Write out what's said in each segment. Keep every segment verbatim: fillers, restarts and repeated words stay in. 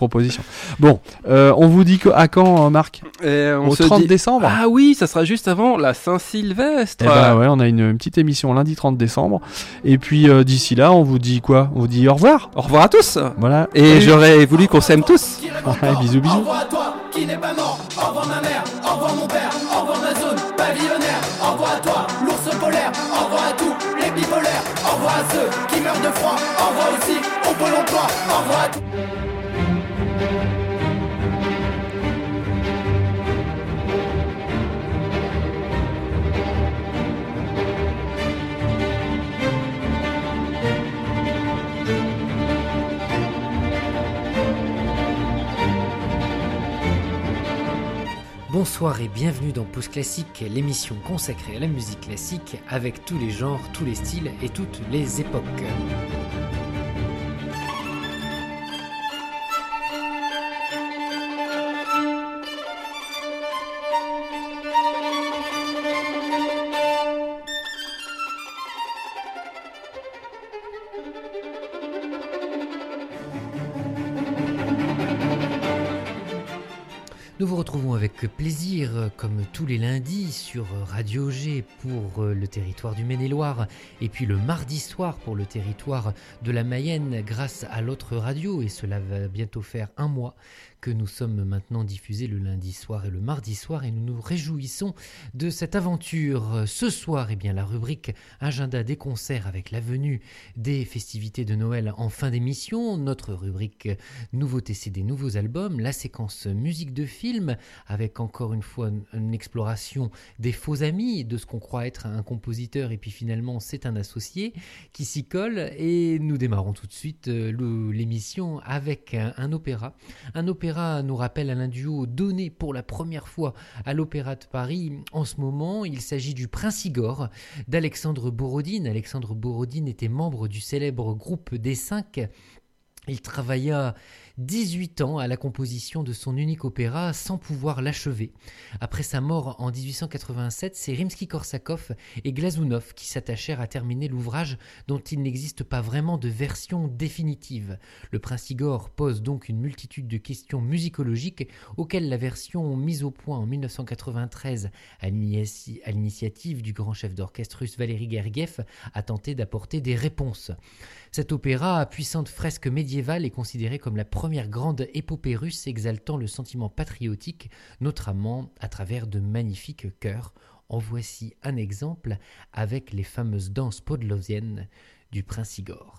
proposition. Bon, euh, on vous dit que, à quand, Marc ? Et on Au se trente dit... décembre. Ah oui, ça sera juste avant la Saint-Sylvestre. Eh ben ouais, on a une, une petite émission lundi trente décembre. Et puis euh, d'ici là, on vous dit quoi ? On vous dit au revoir. Au revoir à tous. Voilà. Et Salut. j'aurais voulu qu'on s'aime tous. Ouais, bisous, bisous. Au revoir à toi qui n'est pas mort. Au revoir ma mère, au revoir mon père, au revoir ma zone pavillonnaire. Au revoir à toi, l'ours polaire. Au revoir à tous les bipolaires. Au revoir à ceux qui meurent de froid. Au revoir aussi au pôle emploi. Au revoir à tous. Bonsoir et bienvenue dans Pause Classique, l'émission consacrée à la musique classique avec tous les genres, tous les styles et toutes les époques. Nous vous retrouvons avec plaisir, comme tous les lundis, sur Radio G pour le territoire du Maine-et-Loire, et puis le mardi soir pour le territoire de la Mayenne, grâce à l'autre radio, et cela va bientôt faire un mois que nous sommes maintenant diffusés le lundi soir et le mardi soir, et nous nous réjouissons de cette aventure. Ce soir, eh bien, la rubrique Agenda des concerts avec la venue des festivités de Noël en fin d'émission, notre rubrique Nouveautés C D, nouveaux albums, la séquence musique de film, avec encore une fois une, une exploration des faux amis, de ce qu'on croit être un compositeur, et puis finalement c'est un associé qui s'y colle, et nous démarrons tout de suite euh, le, l'émission avec un, un opéra. Un opéra nous rappelle un duo donné pour la première fois à l'Opéra de Paris en ce moment. Il s'agit du Prince Igor d'Alexandre Borodine. Alexandre Borodine était membre du célèbre groupe des Cinq. Il travailla dix-huit ans à la composition de son unique opéra sans pouvoir l'achever. Après sa mort en dix-huit cent quatre-vingt-sept, c'est Rimsky-Korsakov et Glazunov qui s'attachèrent à terminer l'ouvrage dont il n'existe pas vraiment de version définitive. Le Prince Igor pose donc une multitude de questions musicologiques auxquelles la version mise au point en dix-neuf cent quatre-vingt-treize à, l'inici- à l'initiative du grand chef d'orchestre russe Valéry Gergiev a tenté d'apporter des réponses. Cet opéra à puissante fresque médiévale est considéré comme la première grande épopée russe exaltant le sentiment patriotique, notamment à travers de magnifiques chœurs. En voici un exemple avec les fameuses danses podlosiennes du Prince Igor.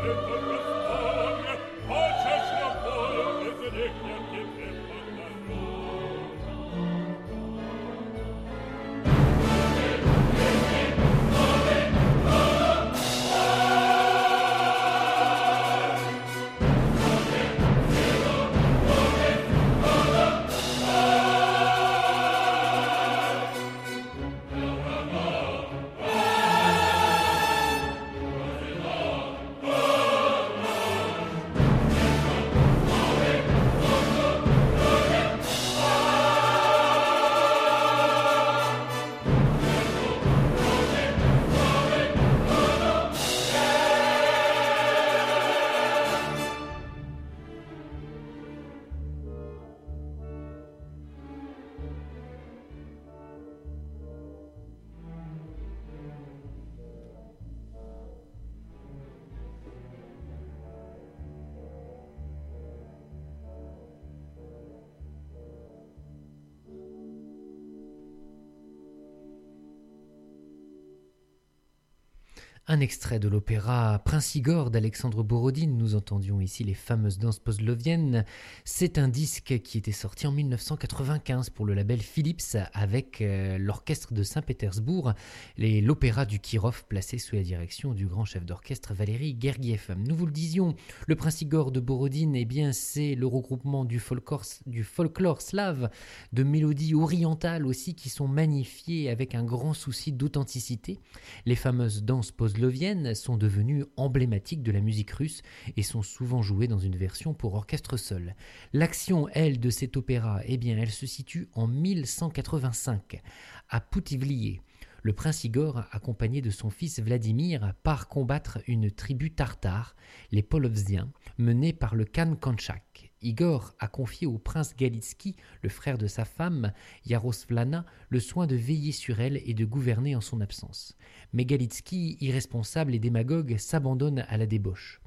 Un extrait de l'opéra Prince Igor d'Alexandre Borodine. Nous entendions ici les fameuses danses pavloviennes. C'est un disque qui était sorti en mille neuf cent quatre-vingt-quinze pour le label Philips avec euh, l'orchestre de Saint-Pétersbourg et l'opéra du Kirov placé sous la direction du grand chef d'orchestre Valéry Gergiev. Nous vous le disions, le Prince Igor de Borodine, eh bien, c'est le regroupement du folklore, du folklore slave, de mélodies orientales aussi qui sont magnifiées avec un grand souci d'authenticité. Les fameuses danses pavloviennes sont devenues emblématiques de la musique russe et sont souvent jouées dans une version pour orchestre seul. L'action, elle, de cet opéra, eh bien, elle se situe en mille cent quatre-vingt-cinq, à Poutivlié. Le prince Igor, accompagné de son fils Vladimir, part combattre une tribu tartare, les Polovziens, menée par le Khan Konchak. Igor a confié au prince Galitsky, le frère de sa femme, Yaroslavna, le soin de veiller sur elle et de gouverner en son absence. Mais Galitsky, irresponsable et démagogue, s'abandonne à la débauche.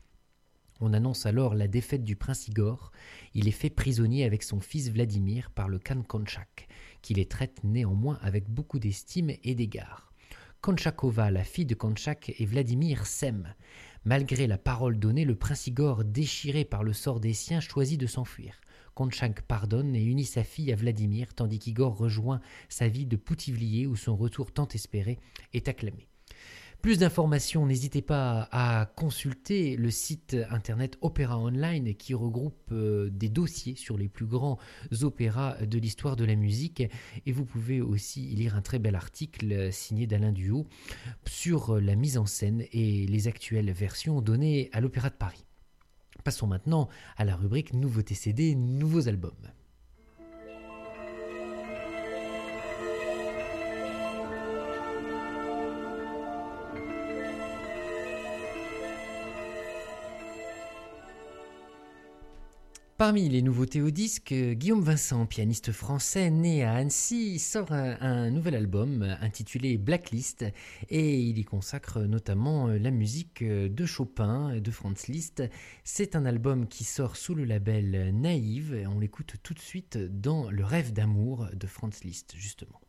On annonce alors la défaite du prince Igor. Il est fait prisonnier avec son fils Vladimir par le Khan Konchak, qui les traite néanmoins avec beaucoup d'estime et d'égard. Konchakova, la fille de Konchak, et Vladimir s'aiment. Malgré la parole donnée, le prince Igor, déchiré par le sort des siens, choisit de s'enfuir. Konchak pardonne et unit sa fille à Vladimir, tandis qu'Igor rejoint sa vie de Poutivlié, où son retour tant espéré est acclamé. Plus d'informations, n'hésitez pas à consulter le site internet Opéra Online qui regroupe euh, des dossiers sur les plus grands opéras de l'histoire de la musique. Et vous pouvez aussi lire un très bel article signé d'Alain Duhaut sur la mise en scène et les actuelles versions données à l'Opéra de Paris. Passons maintenant à la rubrique Nouveautés C D, nouveaux albums. Parmi les nouveautés au disque, Guillaume Vincent, pianiste français né à Annecy, sort un, un nouvel album intitulé Blacklist et il y consacre notamment la musique de Chopin, de Franz Liszt. C'est un album qui sort sous le label Naïve et on l'écoute tout de suite dans Le rêve d'amour de Franz Liszt justement.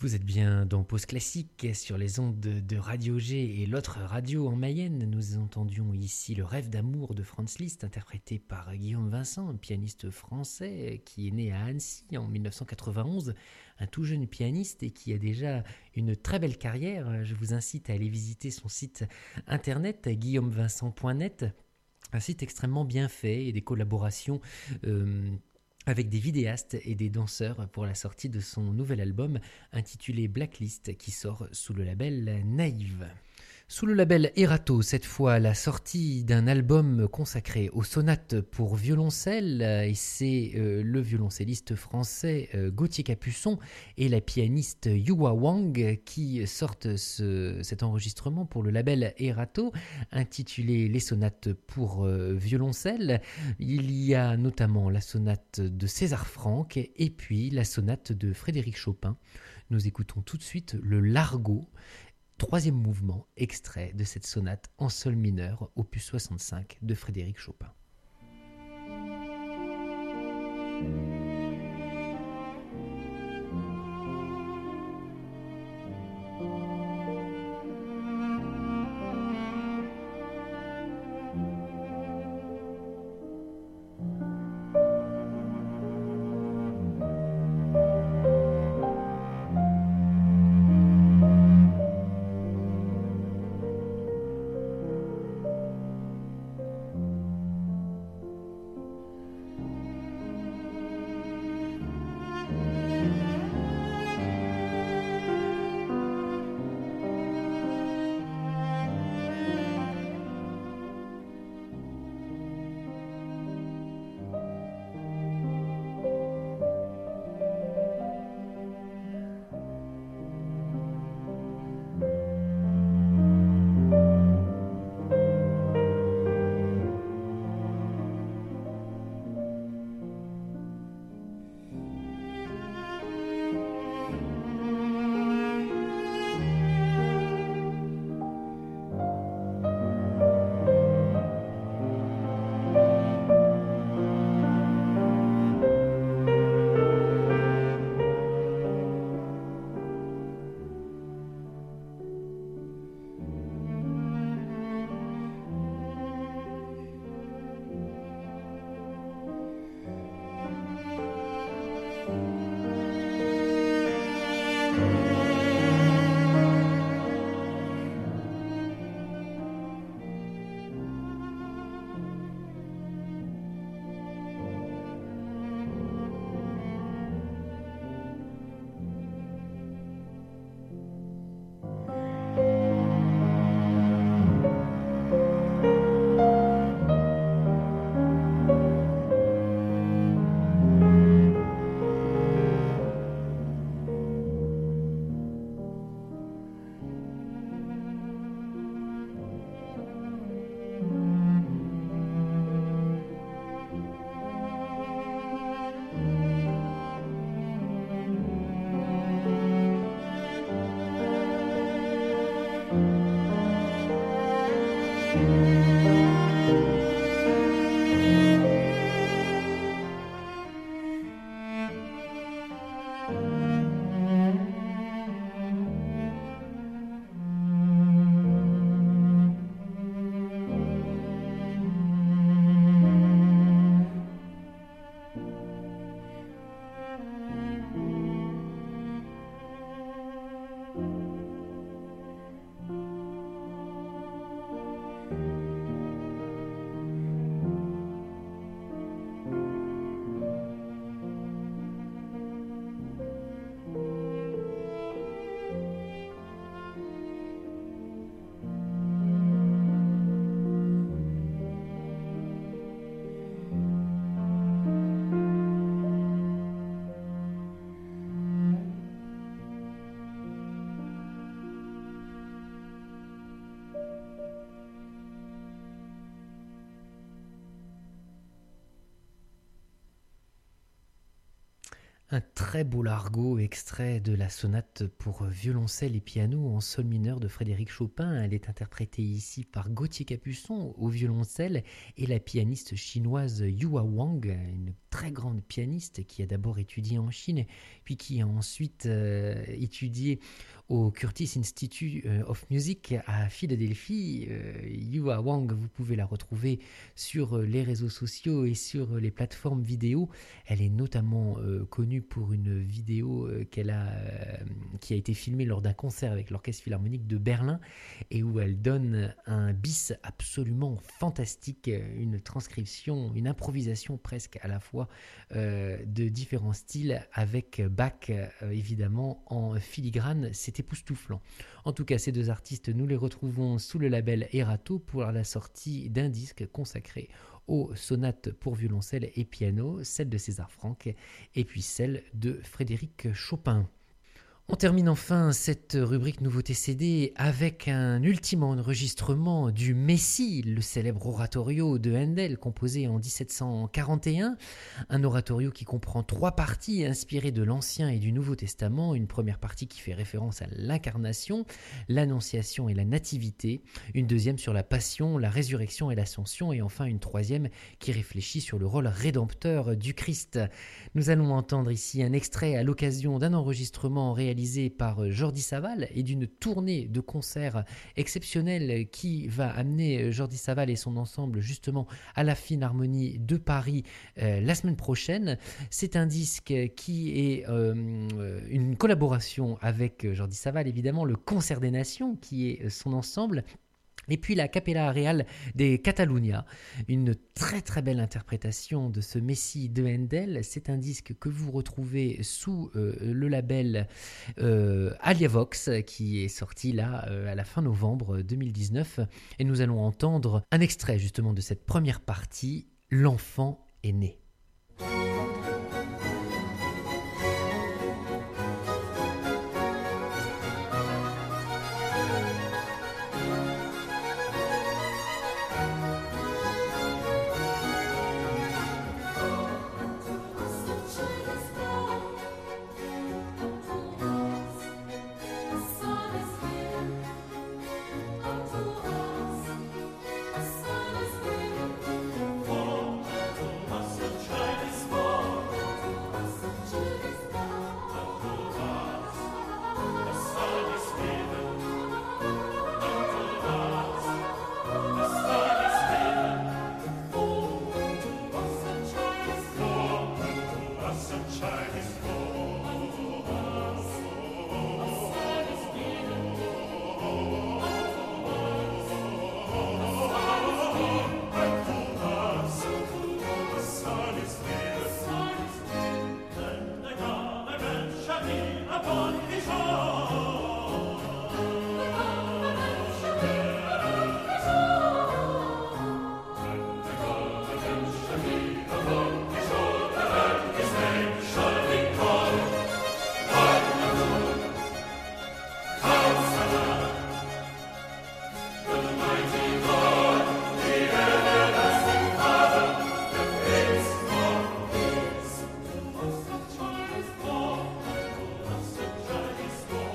Vous êtes bien dans Pause Classique sur les ondes de, de Radio G et l'autre radio en Mayenne. Nous entendions ici Le Rêve d'amour de Franz Liszt, interprété par Guillaume Vincent, un pianiste français qui est né à Annecy en mille neuf cent quatre-vingt-onze, un tout jeune pianiste et qui a déjà une très belle carrière. Je vous incite à aller visiter son site internet guillaume vincent point net, un site extrêmement bien fait et des collaborations euh, avec des vidéastes et des danseurs pour la sortie de son nouvel album intitulé Blacklist qui sort sous le label Naïve. Sous le label Erato, cette fois, la sortie d'un album consacré aux sonates pour violoncelle, et c'est euh, le violoncelliste français euh, Gauthier Capuçon et la pianiste Yua Wang qui sortent ce, cet enregistrement pour le label Erato, intitulé Les sonates pour euh, violoncelle. Il y a notamment la sonate de César Franck et puis la sonate de Frédéric Chopin. Nous écoutons tout de suite le Largo, troisième mouvement, extrait de cette sonate en sol mineur, opus soixante-cinq de Frédéric Chopin. Thank Un très beau largo extrait de la sonate pour violoncelle et piano en sol mineur de Frédéric Chopin. Elle est interprétée ici par Gauthier Capuçon au violoncelle et la pianiste chinoise Yua Wang, une très grande pianiste qui a d'abord étudié en Chine, puis qui a ensuite euh, étudié au Curtis Institute of Music à Philadelphie. Euh, Yua Wang, vous pouvez la retrouver sur les réseaux sociaux et sur les plateformes vidéo. Elle est notamment euh, connue pour une vidéo euh, qu'elle a, euh, qui a été filmée lors d'un concert avec l'Orchestre Philharmonique de Berlin et où elle donne un bis absolument fantastique, une transcription, une improvisation presque à la fois euh, de différents styles avec Bach euh, évidemment en filigrane. C'était époustouflant. En tout cas, ces deux artistes, nous les retrouvons sous le label Erato pour la sortie d'un disque consacré aux sonates pour violoncelle et piano, celle de César Franck et puis celle de Frédéric Chopin. On termine enfin cette rubrique Nouveauté C D avec un ultime enregistrement du Messie, le célèbre oratorio de Handel composé en dix-sept cent quarante et un. Un oratorio qui comprend trois parties inspirées de l'Ancien et du Nouveau Testament. Une première partie qui fait référence à l'incarnation, l'annonciation et la nativité. Une deuxième sur la passion, la résurrection et l'ascension. Et enfin une troisième qui réfléchit sur le rôle rédempteur du Christ. Nous allons entendre ici un extrait à l'occasion d'un enregistrement réalisé par Jordi Savall et d'une tournée de concerts exceptionnelle qui va amener Jordi Savall et son ensemble justement à la Philharmonie de Paris euh, la semaine prochaine. C'est un disque qui est euh, une collaboration avec Jordi Savall, évidemment, le Concert des Nations qui est son ensemble. Et puis la Capella Real de Catalunya, une très très belle interprétation de ce Messie de Handel. C'est un disque que vous retrouvez sous euh, le label euh, Aliavox qui est sorti là euh, à la fin novembre deux mille dix-neuf. Et nous allons entendre un extrait justement de cette première partie, L'enfant est né. Born,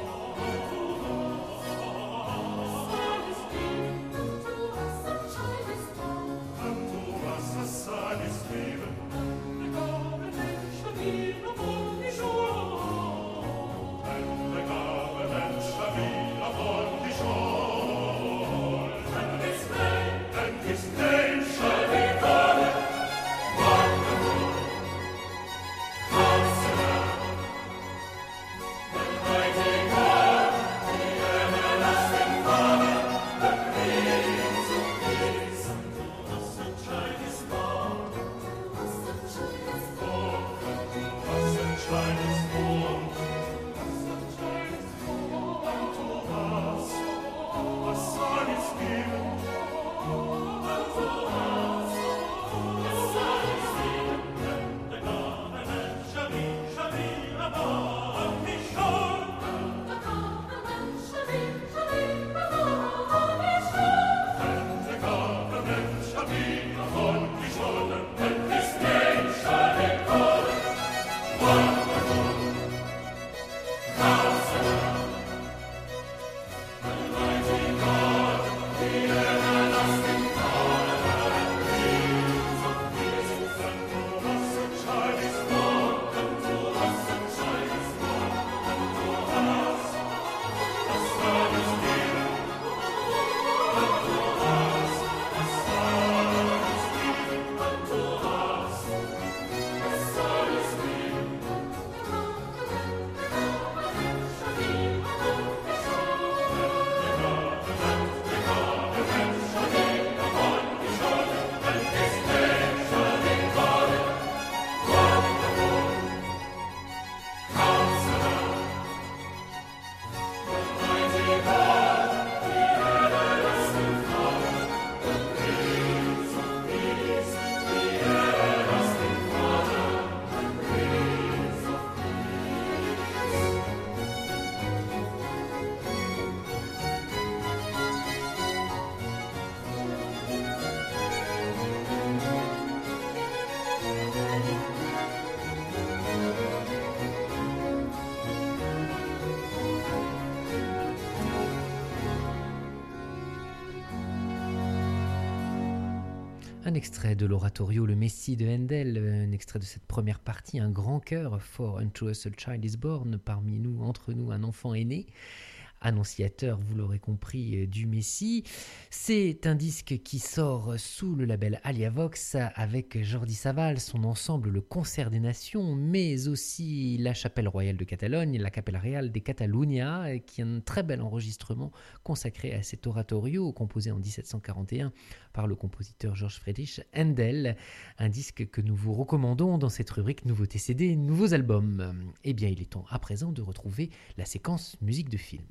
Un extrait de l'oratorio Le Messie de Handel, un extrait de cette première partie, un grand cœur, For unto us a child is born, parmi nous, entre nous, un enfant est né. Annonciateur, vous l'aurez compris, du Messie. C'est un disque qui sort sous le label Aliavox avec Jordi Savall, son ensemble Le Concert des Nations, mais aussi la Chapelle Royale de Catalogne, la Capella Real de Catalunya, qui est un très bel enregistrement consacré à cet oratorio composé en dix-sept cent quarante et un par le compositeur Georg Friedrich Händel, un disque que nous vous recommandons dans cette rubrique Nouveautés C D, nouveaux albums. Eh bien, il est temps à présent de retrouver la séquence musique de film.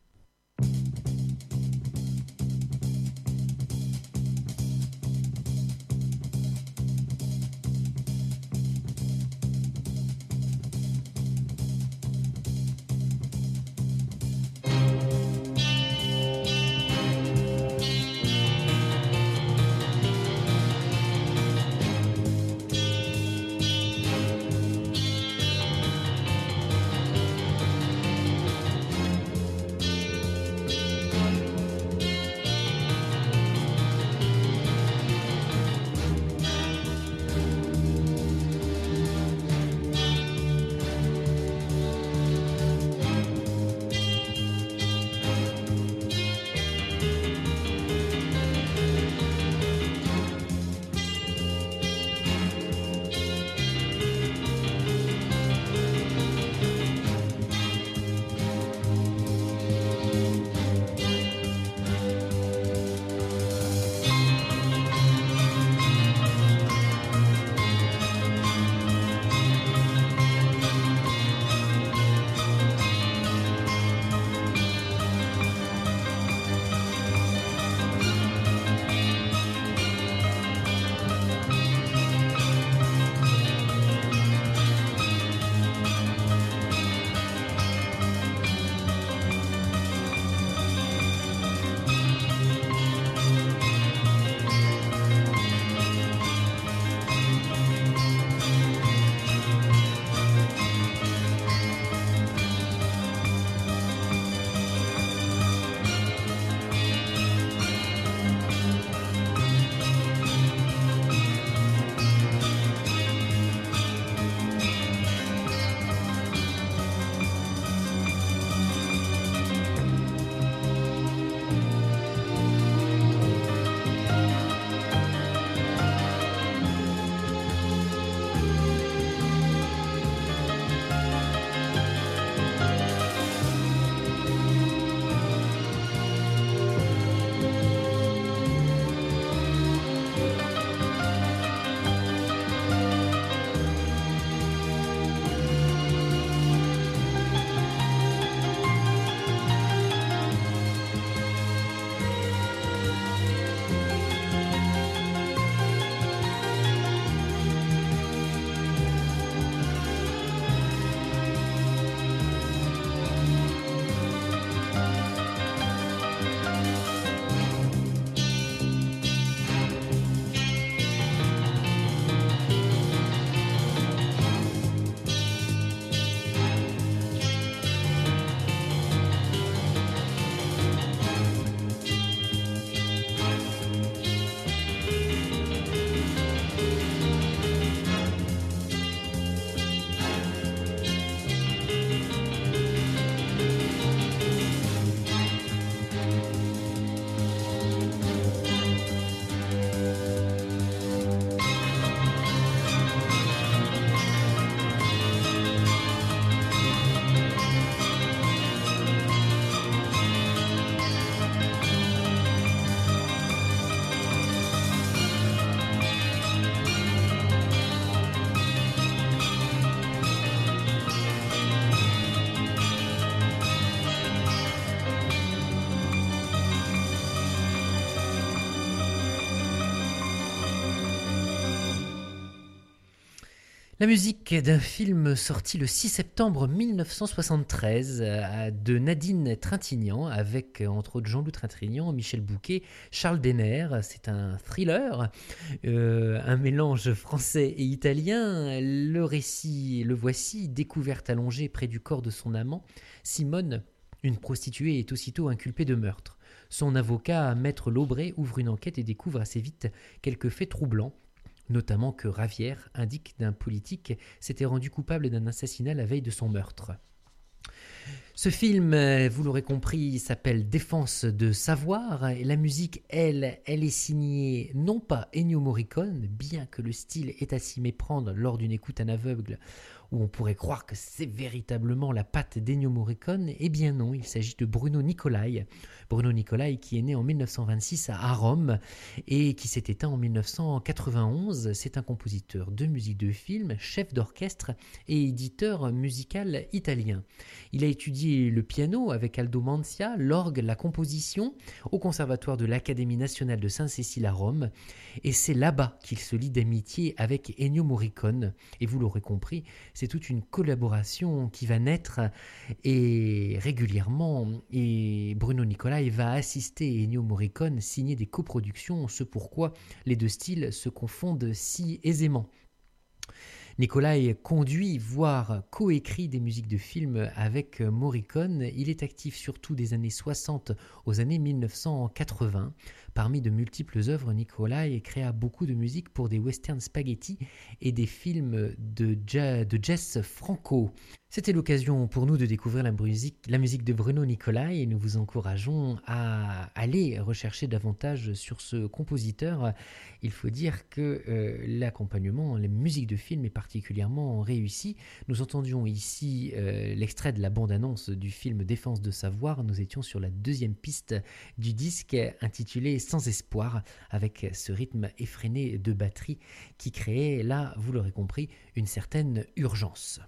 La musique d'un film sorti le six septembre mille neuf cent soixante-treize de Nadine Trintignant avec entre autres Jean-Loup Trintignant, Michel Bouquet, Charles Denner. C'est un thriller, euh, un mélange français et italien. Le récit, le voici, découverte allongée près du corps de son amant, Simone Une prostituée est aussitôt inculpée de meurtre. Son avocat, Maître Laubray, ouvre une enquête et découvre assez vite quelques faits troublants, notamment que Ravière indique d'un politique s'était rendu coupable d'un assassinat la veille de son meurtre. Ce film, vous l'aurez compris, s'appelle Défense de savoir. Et la musique, elle, elle est signée non pas Ennio Morricone, bien que le style est à s'y méprendre lors d'une écoute en aveugle, où on pourrait croire que c'est véritablement la patte d'Ennio Morricone. Eh bien non, il s'agit de Bruno Nicolai. Bruno Nicolai qui est né en mille neuf cent vingt-six à Rome et qui s'est éteint en mille neuf cent quatre-vingt-onze. C'est un compositeur de musique de film, chef d'orchestre et éditeur musical italien. Il a étudié le piano avec Aldo Mancia, l'orgue, la composition au conservatoire de l'Académie nationale de Sainte-Cécile à Rome, et c'est là-bas qu'il se lie d'amitié avec Ennio Morricone. Et vous l'aurez compris, c'est toute une collaboration qui va naître et régulièrement, et Bruno Nicolai va assister Ennio Morricone signer des coproductions, ce pourquoi les deux styles se confondent si aisément. Nicolai conduit, voire coécrit des musiques de films avec Morricone. Il est actif surtout des années soixante aux années mille neuf cent quatre-vingts. Parmi de multiples œuvres, Nicolai créa beaucoup de musique pour des westerns spaghetti et des films de, ja- de Jess Franco. C'était l'occasion pour nous de découvrir la musique, la musique de Bruno Nicolai et nous vous encourageons à aller rechercher davantage sur ce compositeur. Il faut dire que euh, l'accompagnement, les musiques de film est particulièrement réussi. Nous entendions ici euh, l'extrait de la bande-annonce du film Défense de savoir. Nous étions sur la deuxième piste du disque intitulé Sans espoir, avec ce rythme effréné de batterie qui créait, là, vous l'aurez compris, une certaine urgence.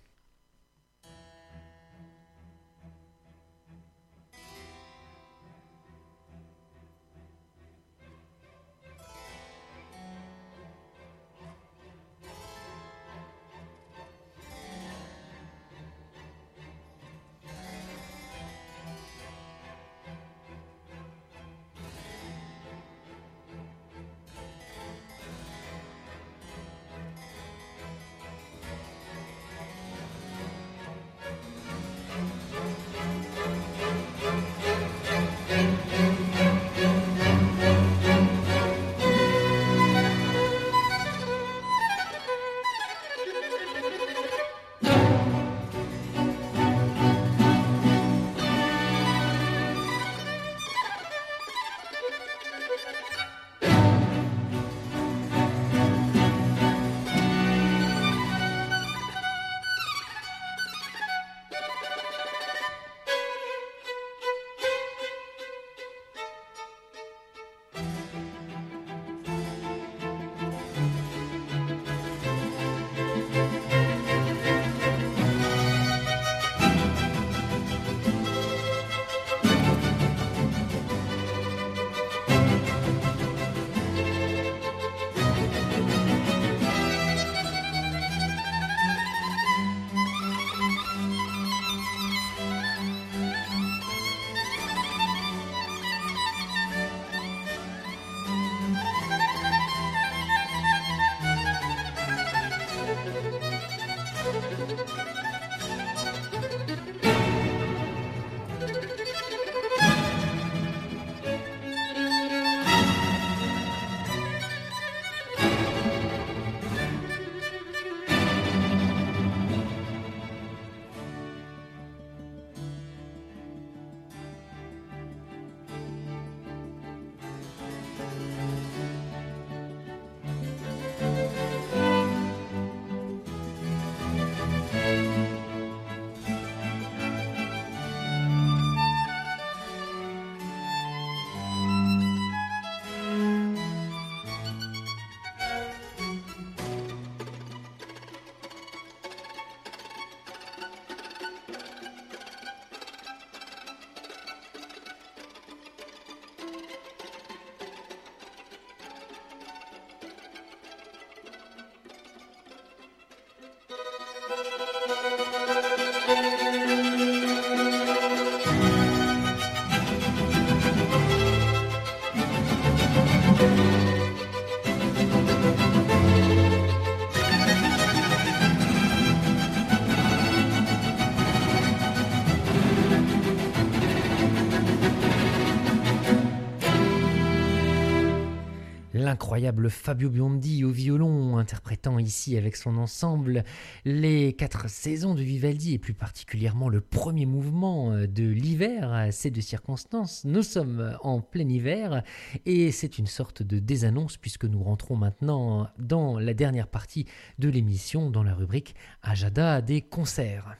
l'incroyable Fabio Biondi au violon, interprétant ici avec son ensemble les quatre saisons de Vivaldi et plus particulièrement le premier mouvement de l'hiver. C'est de circonstance, nous sommes en plein hiver et c'est une sorte de désannonce puisque nous rentrons maintenant dans la dernière partie de l'émission dans la rubrique Agenda des concerts.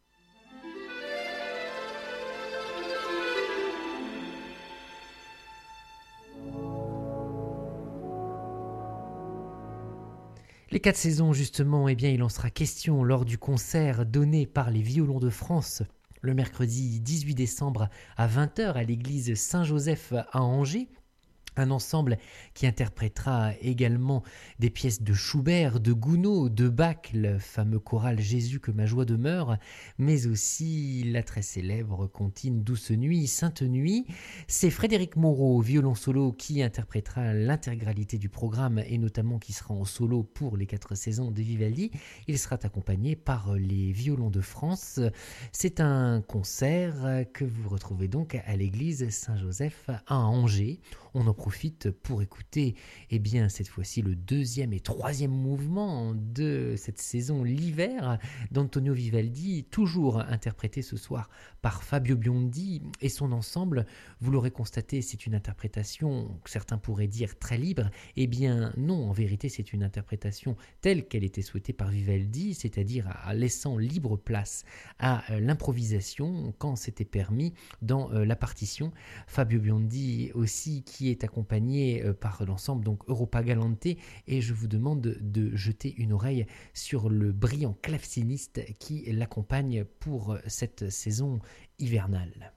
Les quatre saisons, justement, eh bien, il en sera question lors du concert donné par les Violons de France le mercredi dix-huit décembre à vingt heures à l'église Saint-Joseph à Angers. Un ensemble qui interprétera également des pièces de Schubert, de Gounod, de Bach, le fameux choral Jésus que ma joie demeure, mais aussi la très célèbre comptine Douce Nuit, Sainte Nuit. C'est Frédéric Moreau, violon solo, qui interprétera l'intégralité du programme et notamment qui sera en solo pour les quatre saisons de Vivaldi. Il sera accompagné par les Violons de France. C'est un concert que vous retrouvez donc à l'église Saint-Joseph à Angers. On en profite pour écouter eh bien, cette fois-ci le deuxième et troisième mouvement de cette saison l'hiver d'Antonio Vivaldi, toujours interprété ce soir par Fabio Biondi et son ensemble. Vous l'aurez constaté, c'est une interprétation que certains pourraient dire très libre. Eh bien non, en vérité c'est une interprétation telle qu'elle était souhaitée par Vivaldi, c'est-à-dire en laissant libre place à l'improvisation quand c'était permis dans la partition. Fabio Biondi aussi qui est accompagné par l'ensemble donc Europa Galante, et je vous demande de jeter une oreille sur le brillant claveciniste qui l'accompagne pour cette saison hivernale.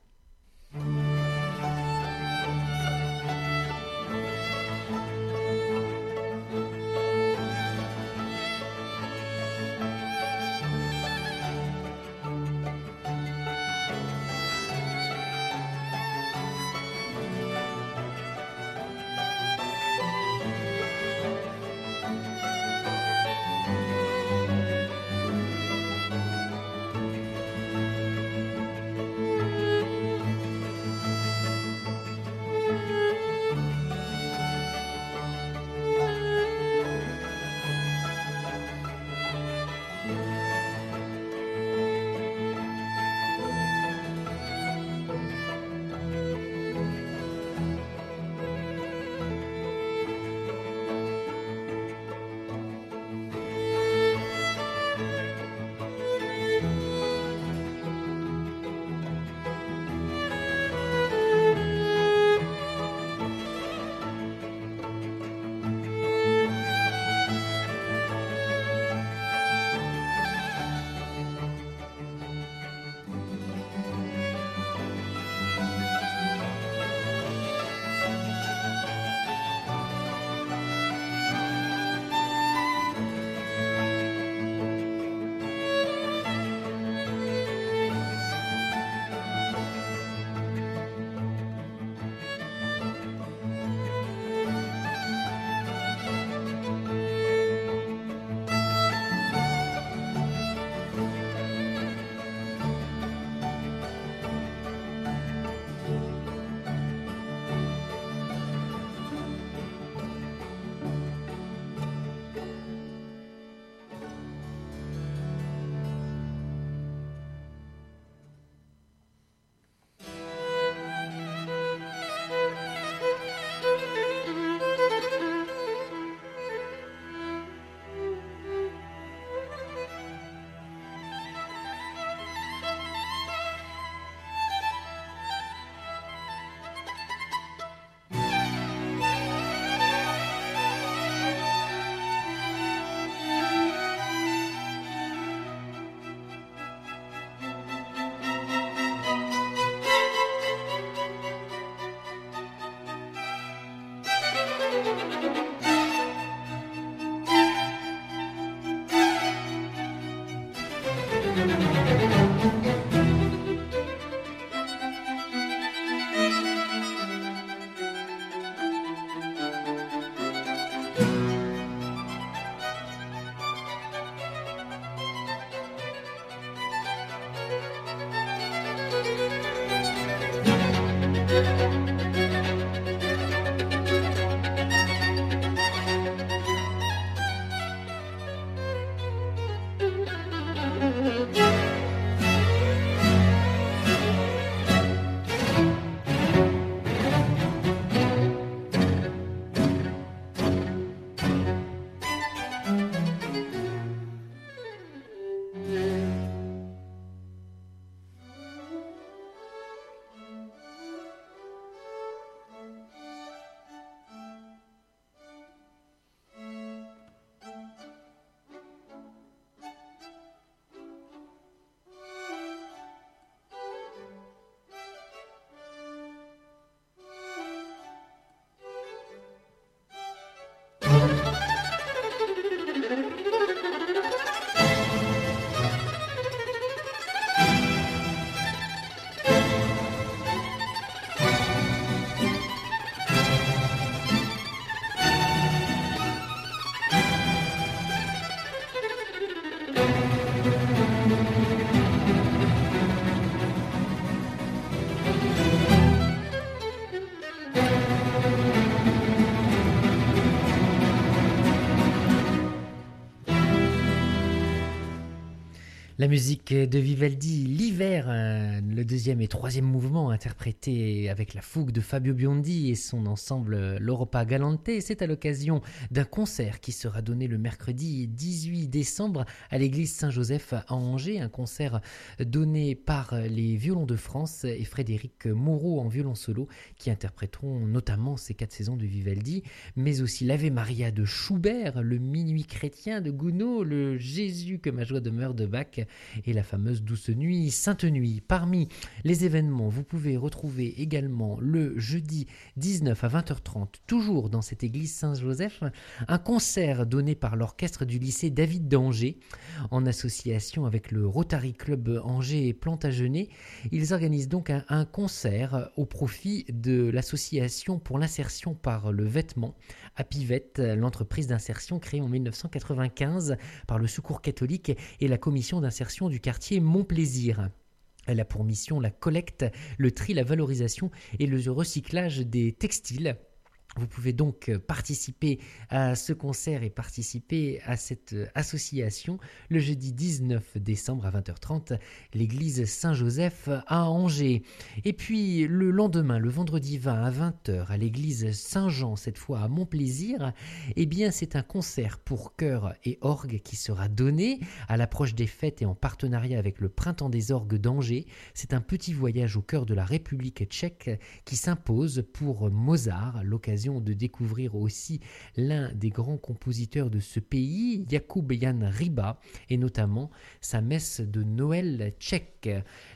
La musique de Vivaldi, l'hiver, euh, le deuxième et troisième mouvement interprété avec la fougue de Fabio Biondi et son ensemble l'Europa Galante. C'est à l'occasion d'un concert qui sera donné le mercredi dix-huit décembre à l'église Saint-Joseph à Angers. Un concert donné par les Violons de France et Frédéric Moreau en violon solo qui interpréteront notamment ces quatre saisons de Vivaldi, mais aussi l'Ave Maria de Schubert, le Minuit chrétien de Gounod, le Jésus que ma joie demeure de Bach et la fameuse Douce Nuit, Sainte Nuit. Parmi les événements, vous pouvez retrouver également le jeudi dix-neuf à vingt heures trente, toujours dans cette église Saint-Joseph, un concert donné par l'orchestre du lycée David d'Angers en association avec le Rotary Club Angers et Plantagenet. Ils organisent donc un, un concert au profit de l'association pour l'insertion par le vêtement, Apivet, l'entreprise d'insertion créée en mille neuf cent quatre-vingt-quinze par le Secours catholique et la commission d'insertion du quartier Montplaisir. Elle a pour mission la collecte, le tri, la valorisation et le recyclage des textiles. Vous pouvez donc participer à ce concert et participer à cette association le jeudi dix-neuf décembre à vingt heures trente, l'église Saint-Joseph à Angers. Et puis le lendemain, le vendredi vingt à vingt heures, à l'église Saint-Jean, cette fois à Montplaisir, eh bien c'est un concert pour chœur et orgue qui sera donné à l'approche des fêtes et en partenariat avec le Printemps des orgues d'Angers. C'est un petit voyage au cœur de la République tchèque qui s'impose pour Mozart, l'occasion de découvrir aussi l'un des grands compositeurs de ce pays, Jakub Jan Ryba, et notamment sa messe de Noël tchèque.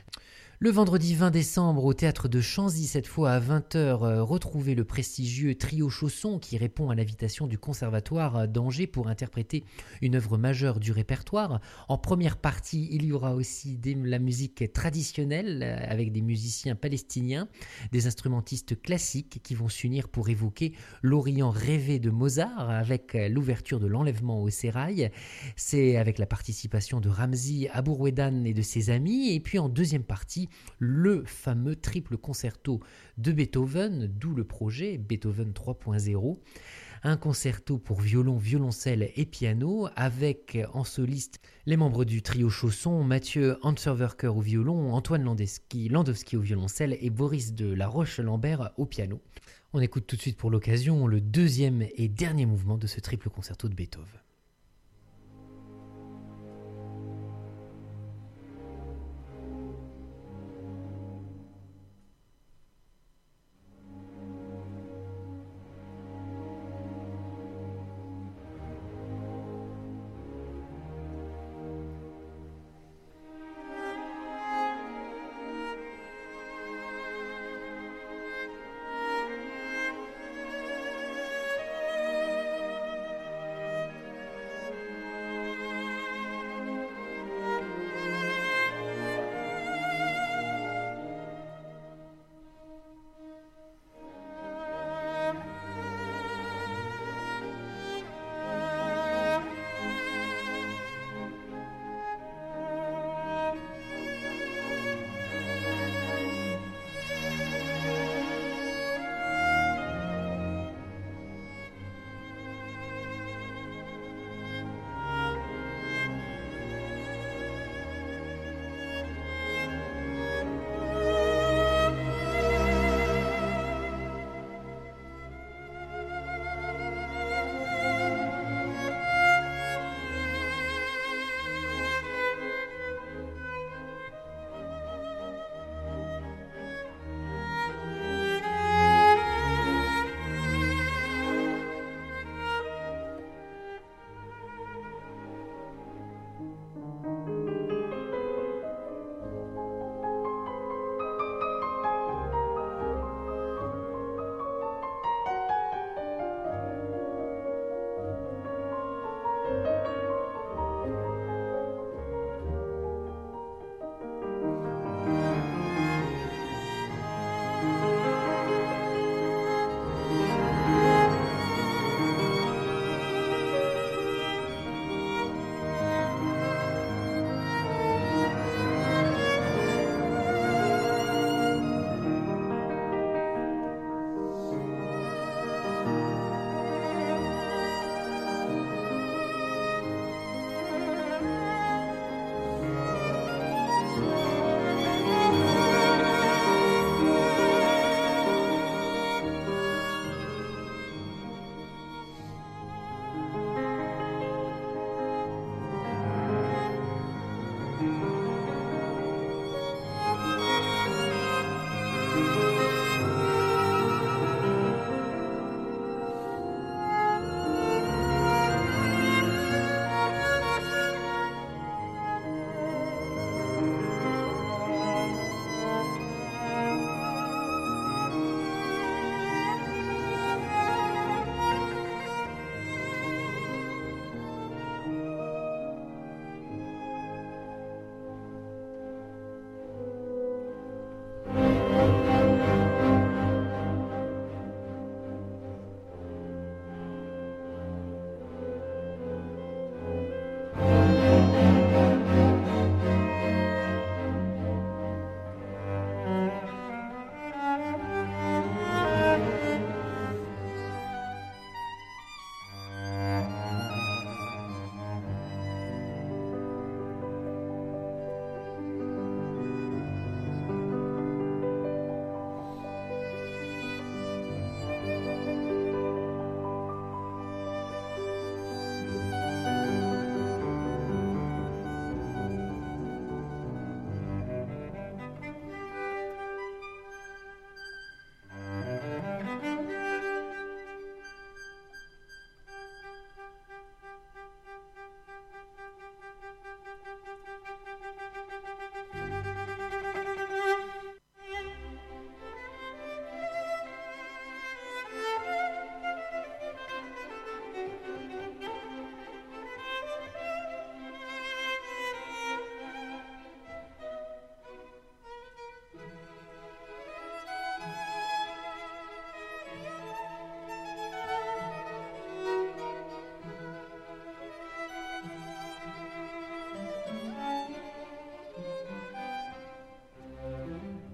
Le vendredi vingt décembre, au théâtre de Chanzy, cette fois à vingt heures, euh, retrouvez le prestigieux Trio Chausson qui répond à l'invitation du Conservatoire d'Angers pour interpréter une œuvre majeure du répertoire. En première partie, il y aura aussi des, la musique traditionnelle euh, avec des musiciens palestiniens, des instrumentistes classiques qui vont s'unir pour évoquer l'Orient rêvé de Mozart avec euh, l'ouverture de l'enlèvement au sérail. C'est avec la participation de Ramzi Abourouedan et de ses amis. Et puis en deuxième partie, le fameux triple concerto de Beethoven, d'où le projet Beethoven trois point zéro, un concerto pour violon, violoncelle et piano, avec en soliste les membres du trio Chausson, Mathieu Hanserwerker au violon, Antoine Landowski, Landowski au violoncelle et Boris de la Roche-Lambert au piano. On écoute tout de suite pour l'occasion le deuxième et dernier mouvement de ce triple concerto de Beethoven.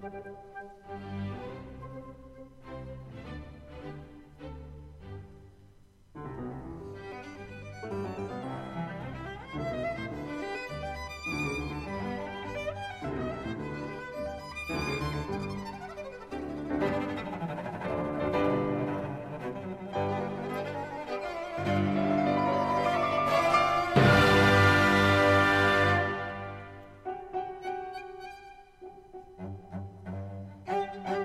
Thank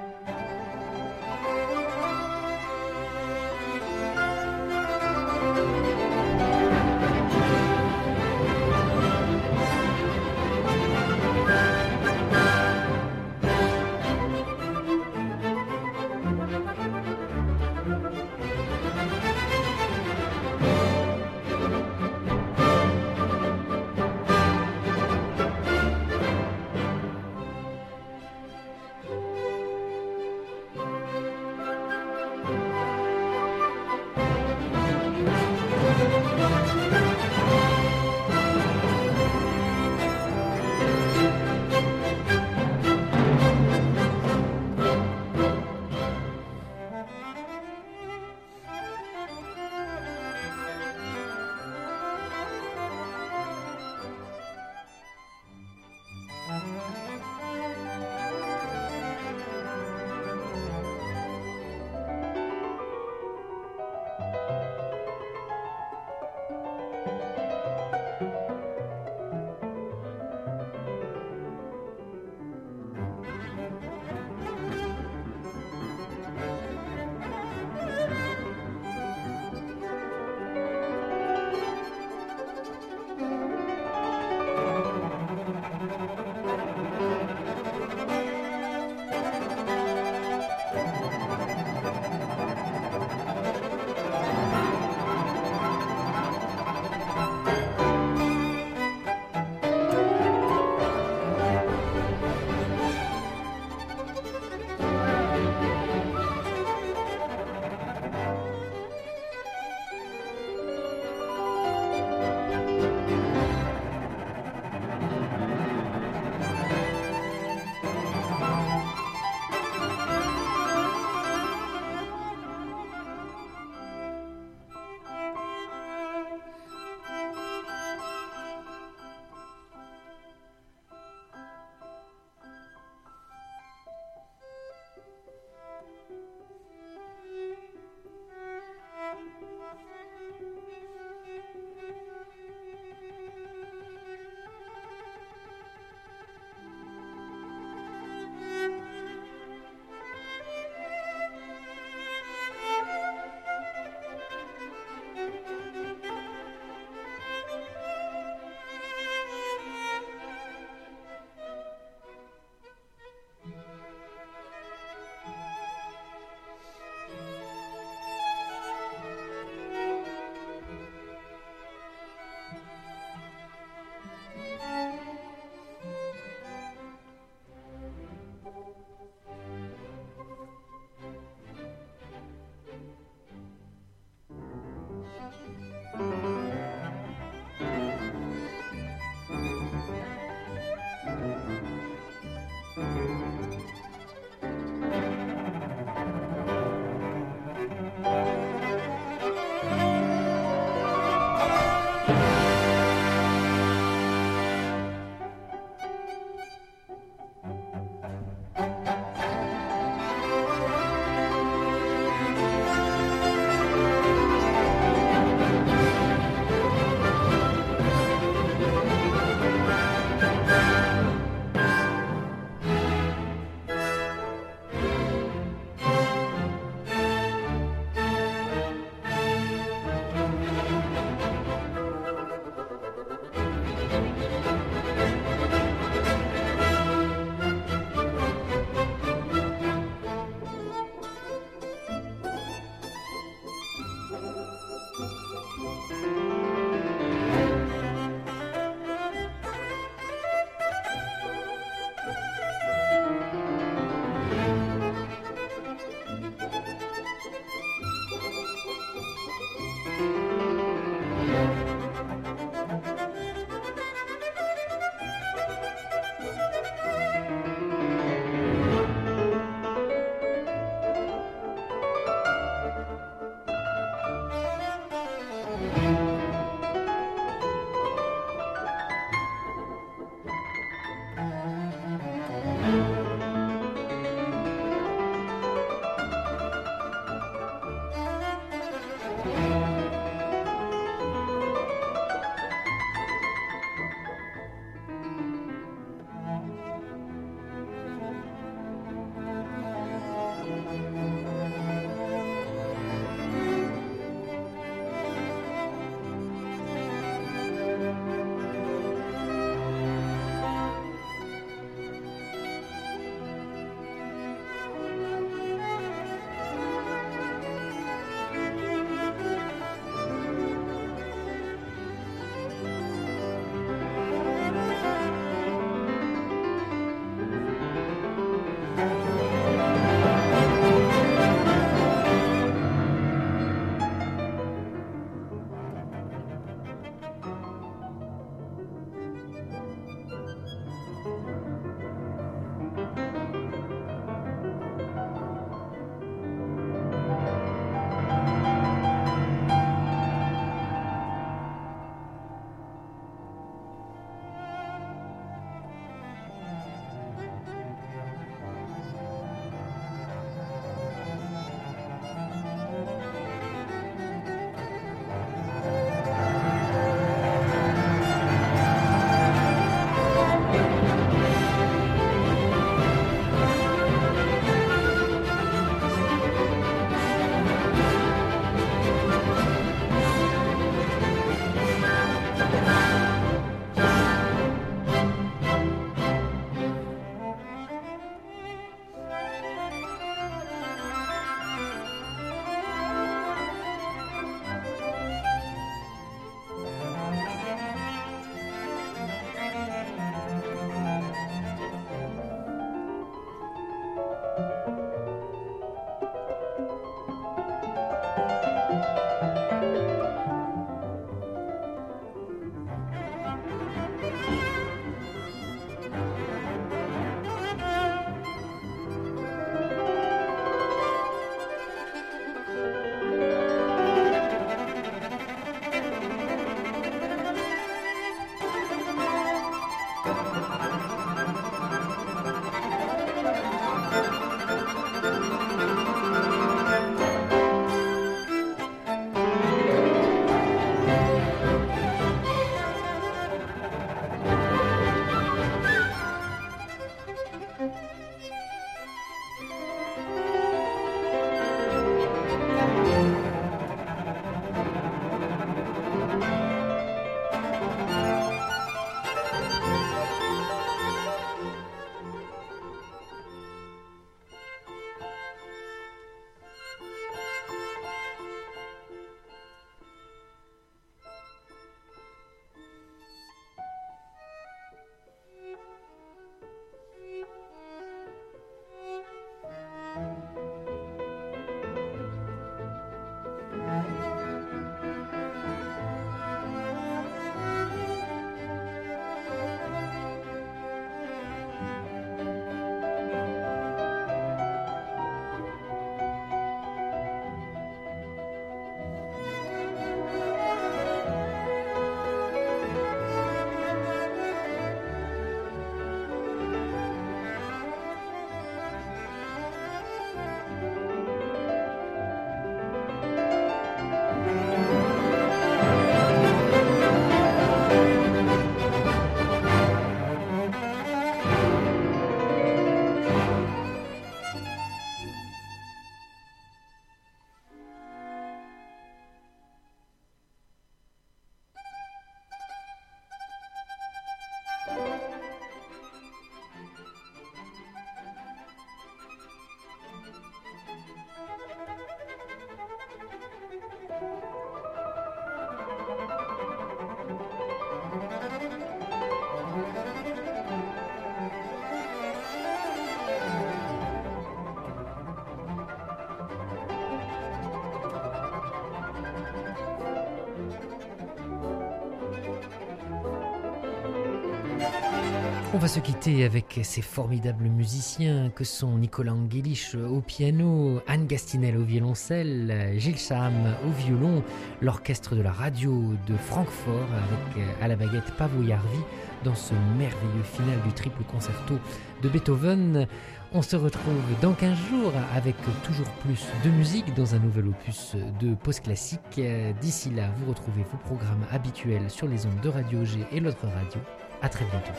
On va se quitter avec ces formidables musiciens que sont Nicolas Angelich au piano, Anne Gastinel au violoncelle, Gilles Cham au violon, l'orchestre de la radio de Francfort avec à la baguette Pavo Jarvi dans ce merveilleux final du triple concerto de Beethoven. On se retrouve dans quinze jours avec toujours plus de musique dans un nouvel opus de Pause Classique. D'ici là, vous retrouvez vos programmes habituels sur les ondes de Radio G et l'autre radio. À très bientôt.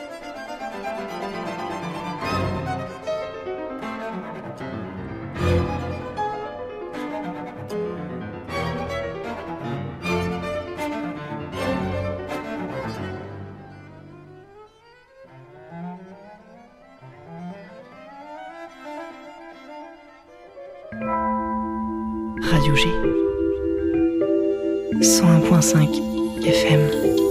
Radio G cent un virgule cinq F M.